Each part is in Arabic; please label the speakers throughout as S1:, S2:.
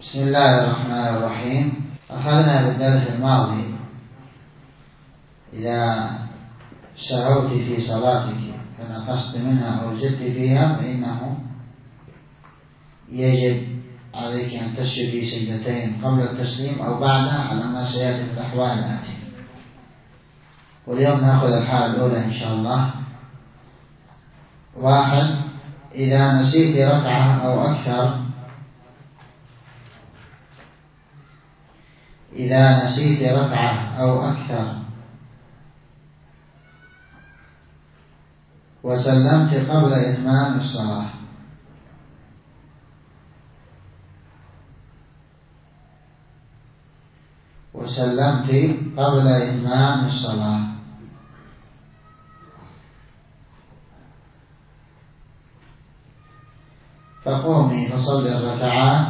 S1: بسم الله الرحمن الرحيم. أخذنا بالدرس الماضي إذا سهوت في صلاتك فنقصت منها أو زدت فيها فإنه يجب عليك أن تسجدي سجدتين قبل التسليم أو بعدها على ما سيأتي في الأحوال الآتية. واليوم نأخذ الحالة الأولى إن شاء الله. 1. إذا نسيت ركعة أو أكثر وسلمت قبل إتمام الصلاة فقومي فصلي الركعات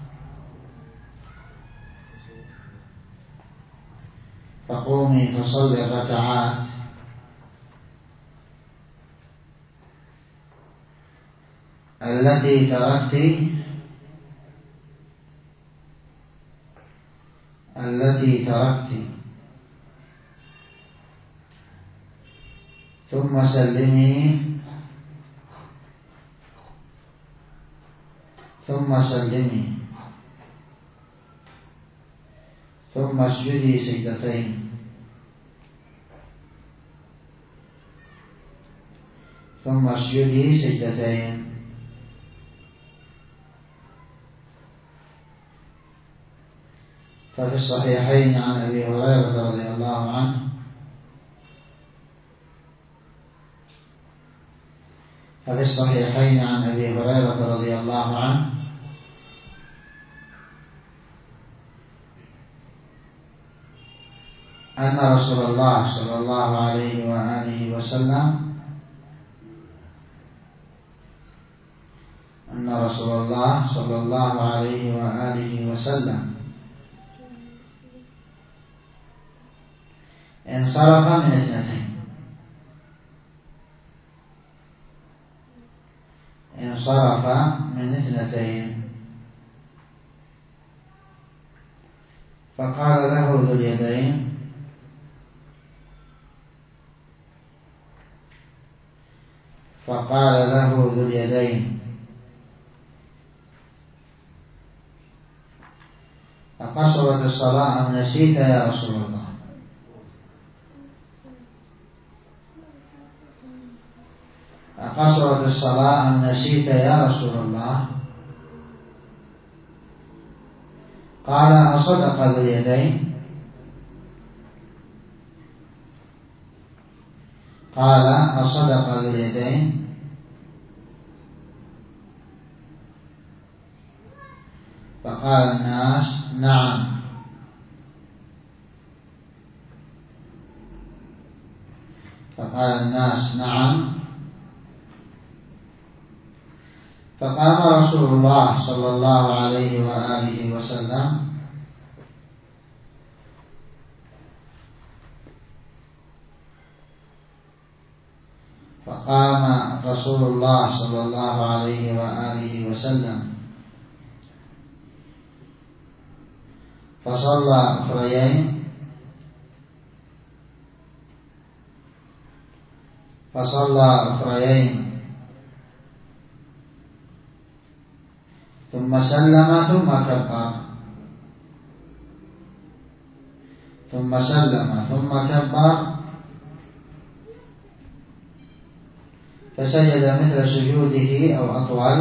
S1: التي تركت ثم سلمي ثم اسجدي سجدتين ففي الصحيحين عن أبي هريرة رضي الله عنه أن رسول الله صلى الله عليه وآله وسلم انصرف من اثنتين فقال له ذو اليدين أقصرت الصلاة أم نسيت يا رسول الله؟ قال أصدق ذو اليدين؟ فقال الناس نعم. فقام رسول الله صلى الله عليه وآله وسلم فصلى أخريين ثم سلم ثم كبر فسجد مثل سجوده أو أطول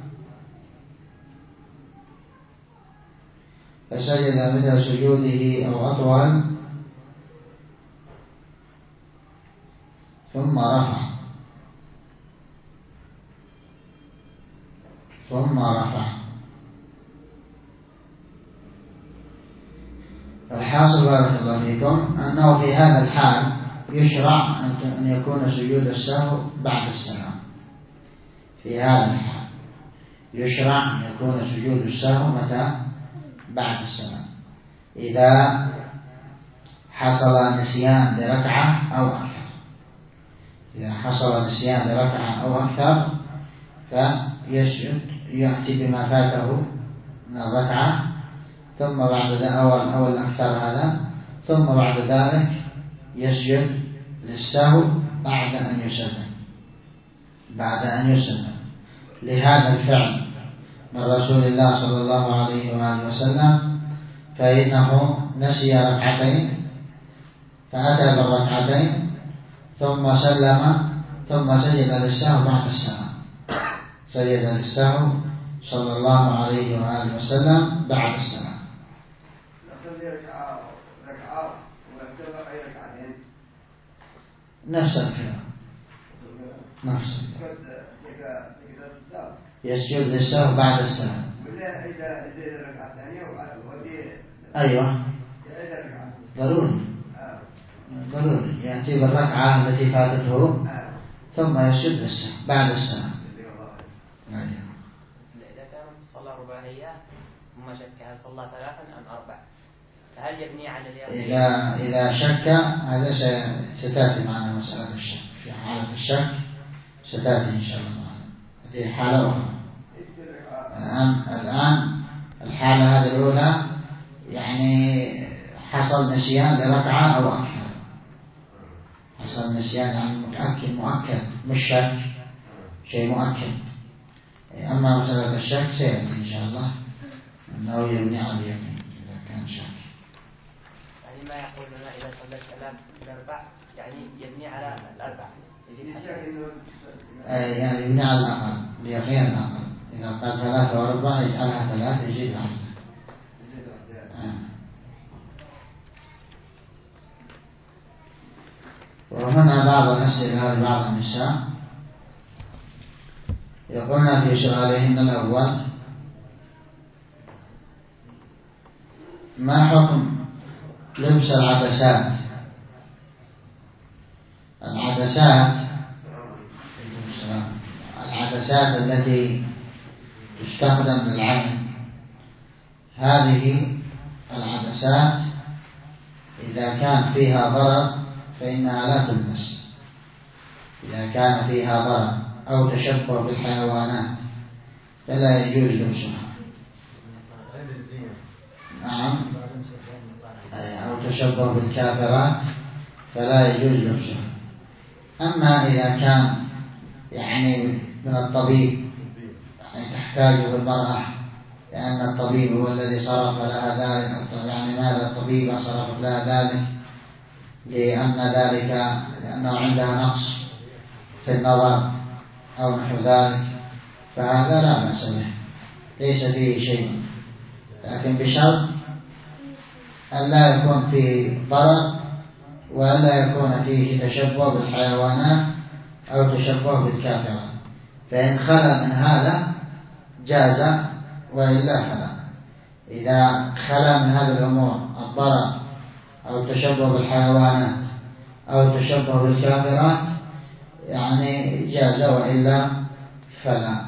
S1: ثم رفع. الحاصل بارك الله فيكم أنه في هذا الحال يشرع أن يكون سجود السهو بعد السلام. متى؟ بعد السلام، إذا حصل نسيان لركعة أو أكثر فيسجد يأتي بما فاته من الركعة، ثم بعد ذلك أول أكثر هذا، ثم بعد ذلك يسجد للسهو بعد أن يسلم لهذا الفعل من رسول الله صلى الله عليه وآله وسلم، فإنه نسي ركعتين فأتى بالركعتين ثم سلم ثم سجد للسهو بعد السلام، سجد للسهو صلى الله عليه وآله وسلم بعد السلام. نفس الكلام يسجد للسهو بعد السلام. أيوة ضروري يأتي بالركعة التي فاتته ثم يسجد للسهو بعد السلام.
S2: إذا كانت الصلاة رباعية ثم شك هل صلى 3 أم 4 فهل يبني على اليقين؟
S1: إذا شك هذا ستأتي معنا مسألة الشك، في حالة الشك ستأتي إن شاء الله معنا هذه حالة أخرى. الآن الحالة هذه الأولى يعني حصل نسيان لركعة أو أكثر، حصل نسيان يعني مؤكد مش شك، شيء مؤكد. أما مسألة الشك سيأتي إن شاء الله أنه يبني على اليقين إذا كان شك.
S2: يعني ما يقولون إذا صلى الثلاث الأربع يعني يبني على الأربع،
S1: يعني يبني على الأقل اليقين الأقل. إذا قال 3 و4 يجعلها 3 يزيد واحدة. وهنا بعض الأسئلة لبعض النساء يقولن في سؤالهن الأول: ما حكم لبس العدسات؟ العدسات التي تستخدم للعين، هذه العدسات إذا كان فيها ضرر فإنها لا تلبس. إذا كان فيها ضرر أو تشبه بالحيوانات فلا يجوز لبسها. نعم، أو تشبه بالكافرات فلا يجوز لبسها. أما إذا كان يعني من الطبيب يعني تحتاجه المرأة لأن الطبيب هو الذي صرف لها ذلك، يعني ماذا الطبيب صرفت لها ذلك لأنه عندها نقص في النظر أو نحو ذلك، فهذا لا بأس به، ليس فيه شيء، لكن بشرط أن لا يكون فيه ضرر ولا يكون فيه تشبه بالحيوانات أو تشبه بالكافرات. فإن خلا من هذا جاز وإلا فلا. إذا خلا من هذه الأمور الضرر أو التشبه بالحيوانات أو التشبه بالكافرات يعني جاز وإلا فلا.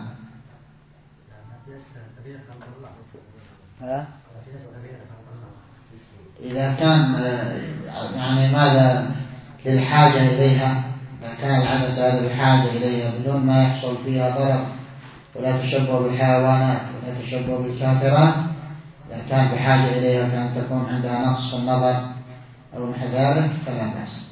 S1: إذا كان يعني ماذا للحاجة إليها، إذا كان العدسة هذه بحاجة إليها بدون ما يحصل فيها ضرر ولا تشبه بالحيوانات ولا تشبه بالكافرات، إذا كان بحاجة إليها كان تكون عندها نقص في النظر أو نحو ذلك فلا بأس.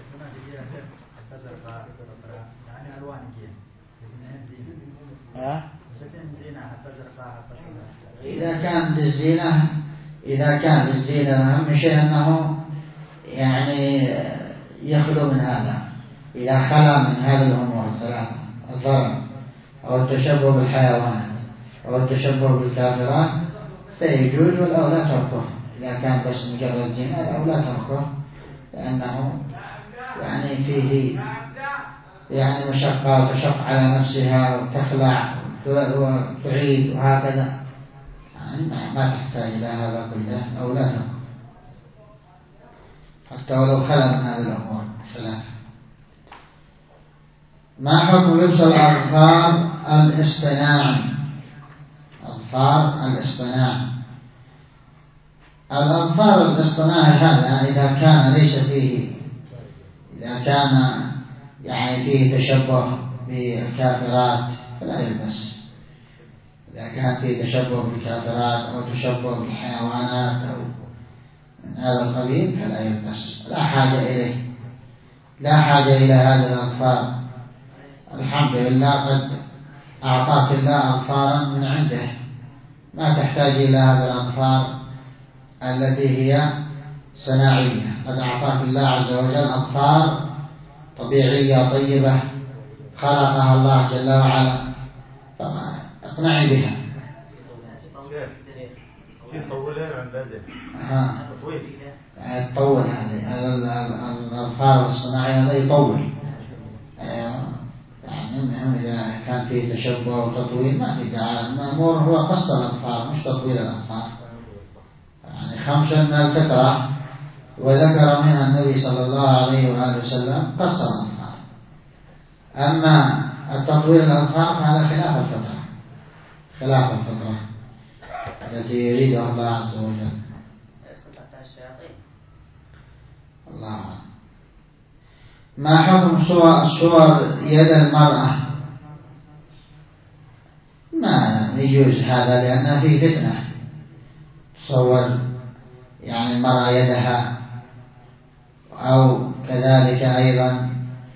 S1: إذا كان للزينة أهم شيء أنه يعني يخلو من هذا. إذا خلا من هذه الأمور الثلاثة الضرر أو التشبه بالحيوانات أو التشبه بالكافرات فيجوز، والأولى تركه. إذا كان بس مجرد زنا الأولى تركه، لأنه يعني فيه يعني مشقة وتشق على نفسها وتخلع وتعيد وهكذا، يعني ما تحتاج إلى هذا كله، أو لا تركه حتى ولو خلا من هذه الأمور الثلاثة. ما حكم لبس الأظفار الاصطناعي؟ الأظفار الاصطناعي هذا إذا كان ليس فيه، إذا كان يعني فيه تشبه بالكافرات فلا يلبس، إذا كان في تشبه بالكافرات أو تشبه بالحيوانات أو من هذا القبيل فلا يلبس، لا حاجة إليه، لا حاجة إلى هذه الأظفار. الحمد لله قد أعطاك الله أظفارا من عنده، ما تحتاج إلى هذه الأظفار التي هي صناعية. قد أعطاك الله عز وجل أظفار طبيعية طيبة خلقها الله جل وعلا، فاقنعي بها.
S3: يطولها عند هذا
S1: تطول هذه الأظفار الصناعية هذا يطول. يعني إذا كان في تشبه وتطويل ما في داعي، المأمور هو قص الأظفار مش تطويل الأظفار. يعني 5 من الفطرة وذكر منها النبي صلى الله عليه وآله وسلم قص الأظفار. أما التطويل الأظفار فهذا خلاف الفطرة، خلاف الفطرة التي يريدها الله عز وجل. الله. ما حكم صور يد المرأة؟ ما يجوز هذا لأنها في فتنة. تصور يعني المرأة يدها، أو كذلك أيضا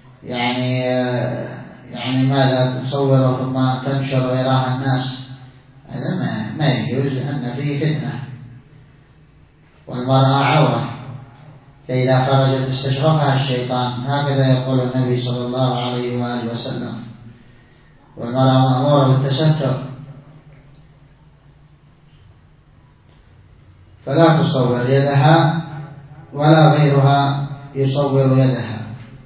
S1: يعني ماذا تصور ثم تنشر ويراها الناس، هذا ما يجوز لأن فيه فتنة. والمرأة عورة، فإذا خرجت استشرفها الشيطان، هكذا يقول النبي صلى الله عليه وآله وسلم. والمرأة مأمورة بالتستر، فلا تصور يدها ولا غيرها يصور يدها.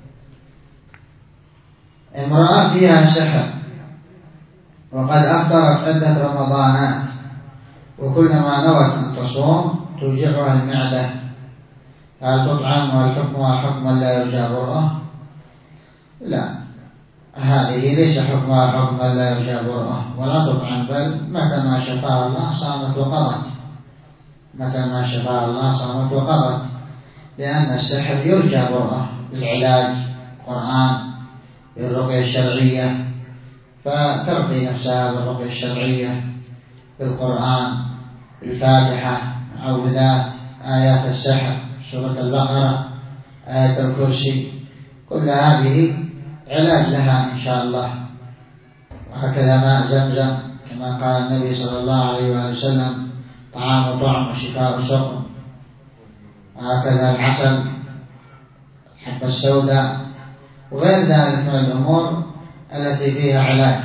S1: امرأة فيها سحر وقد أفطرت عدة رمضانات، وكلما نوت أن تصوم توجعها المعدة، هل تطعم والحكمها حكما لا يرجى برؤه؟ لا، هذه ليس حكمها حكما لا يرجى برؤه، ولا تطعم، بل متى ما شفاها الله صامت وقضت، متى ما شفاها الله صامت وقضت، لأن السحر يرجى برؤه بالعلاج، القرآن، بالرقية الشرعية، فترقي نفسها بالرقية الشرعية، بالقرآن، بالفاتحة، معوذات، آيات السحر، سورة البقرة، آية الكرسي، كل هذه علاج لها إن شاء الله. وهكذا ماء زمزم كما قال النبي صلى الله عليه وسلم طعام طعم وشفاء سقم. هكذا العسل، الحبة السوداء، وغير ذلك من الأمور التي فيها علاج.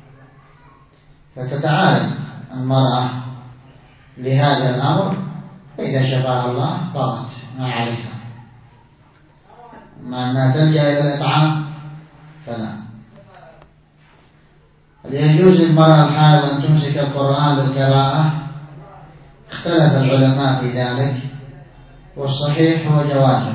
S1: فتتعالج المرأة لهذا الأمر، فإذا شفاها الله قضت ما عليها. أما أنها تلجأ إلى الإطعام فلا. هل يجوز للمرأة الحائض أن تمسك القرآن للقراءة؟ اختلف العلماء في ذلك، والصحيح هو جوازه.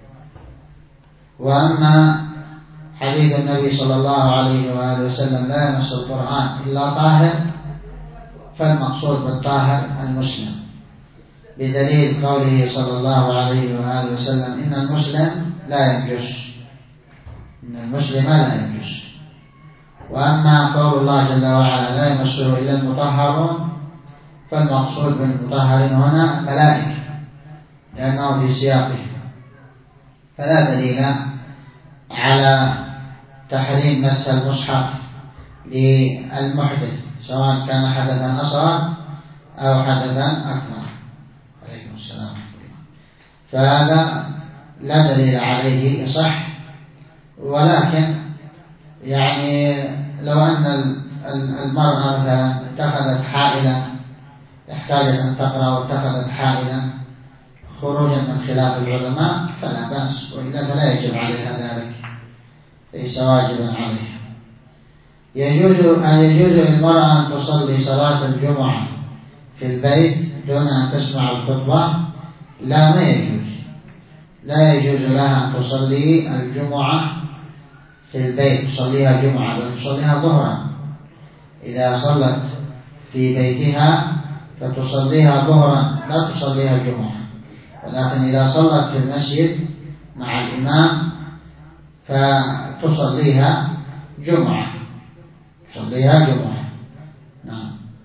S1: وأما حديث النبي صلى الله عليه وآله وسلم لا يمس القرآن إلا طاهر، فالمقصود بالطاهر المسلم، بدليل قوله صلى الله عليه وآله وسلم إن المسلم لا ينجس، إن المسلم لا ينجس. وأما قول الله جل وعلا لا يمسه إلا المطهرون، فالمقصود بالمطهرين هنا الملائكة، لأنه في سياقه، فلا دليل على تحريم مس المصحف للمحدث، سواء كان حدثا أصغر أو حدثا أكبر. عليكم السلام. فهذا لا دليل عليه يصح. ولكن يعني لو أن المرأة مثلا اتخذت حائلا، احتاجت أن تقرأ واتخذت حائلا خروجا من خلاف العلماء فلا بأس، وإلا فلا يجب عليها ذلك، ليس واجبا عليها. يجوز للمرأة أن تصلي صلاة الجمعة في البيت دون أن تسمع الخطبة؟ لا، ما يجوز، لا يجوز لها أن تصلي الجمعة في البيت، تصليها جمعة، بل تصليها ظهرا. إذا صلت في بيتها فتصليها ظهرا، لا تصليها جمعة. ولكن إذا صلت في المسجد مع الإمام فتصليها جمعة، تصليها جمعة. نعم.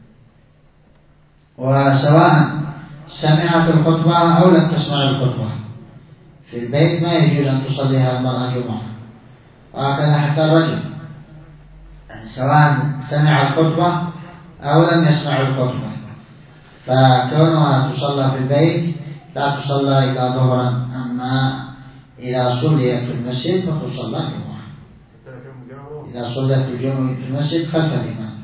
S1: وسواء سمعت الخطبة أو لم تسمع الخطبة في البيت ما يجوز أن تصليها المرأة جمعة. وهكذا حتى الرجل، يعني سواء سمع الخطبة أو لم يسمع الخطبة، فكونها تصلى في البيت لا تصلى إلا ظهرا. أما إذا صليت في المسجد فتصلى جمعة، إذا صليت الجمعة في المسجد خلف الإمام،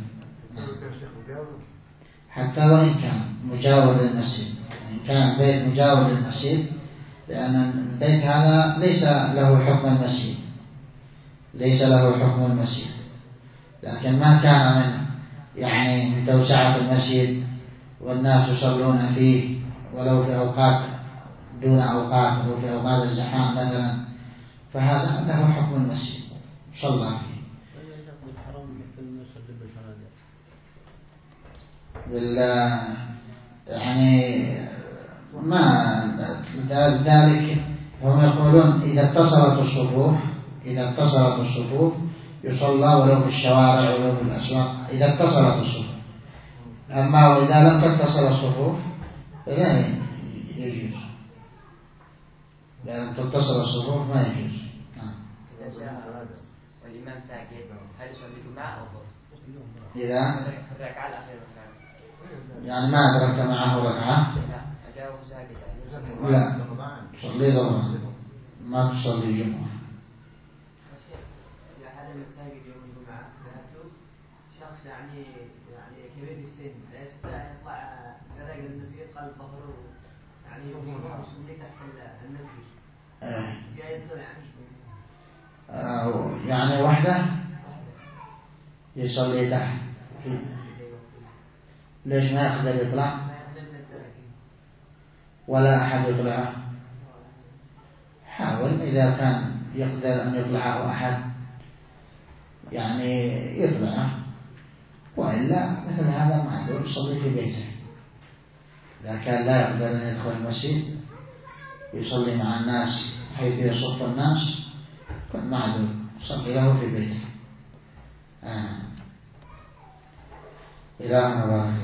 S1: حتى وإن كان مجاور للمسجد، إن كان البيت مجاور للمسجد، لأن البيت هذا ليس له حكم المسجد، ليس له حكم المسجد، لكن ما كان من توسعة المسجد والناس يصلون فيه ولو في أوقات دون أوقات أو في أوقات الزحام مثلا، فهذا له حكم المسجد صلى فيه. ما ذلك هم يقولون إذا اتصلت الصفوف يصلى ولو في الشوارع ولو في الأسواق، إذا اتصلت الصفوف. أما وإذا لم تتصل الصفوف فلا يجوز، لأن تتصل الصفوف ما يجوز.
S2: والإمام ساجد هل يصلي جمعة أو ظهر؟
S1: إذا
S2: الركعة الأخيرة
S1: يعني ما أدركت معه ركعة
S2: لا أجاوب ساجد
S1: لا تصلي ظهرا ما تصلي جمعة.
S4: في أحد المساجد يوم الجمعة ذهبت شخص يعني كبير في السن لا يستطيع أن يطلع درج المسجد قلب ظهره، يعني يصلي تحت المسجد جائز
S1: يعني وحده يصلي تحت، ليش ما يقدر يطلع ولا أحد يطلعه؟ حاول إذا كان يقدر أن يطلعه أحد يعني يطلعه، وإلا مثل هذا معذور يصلي في بيته. إذا كان لا يقدر أن يدخل المسجد يصلي مع الناس حيث يصف الناس كن معذور، صلي له في بيته. إلهنا بارك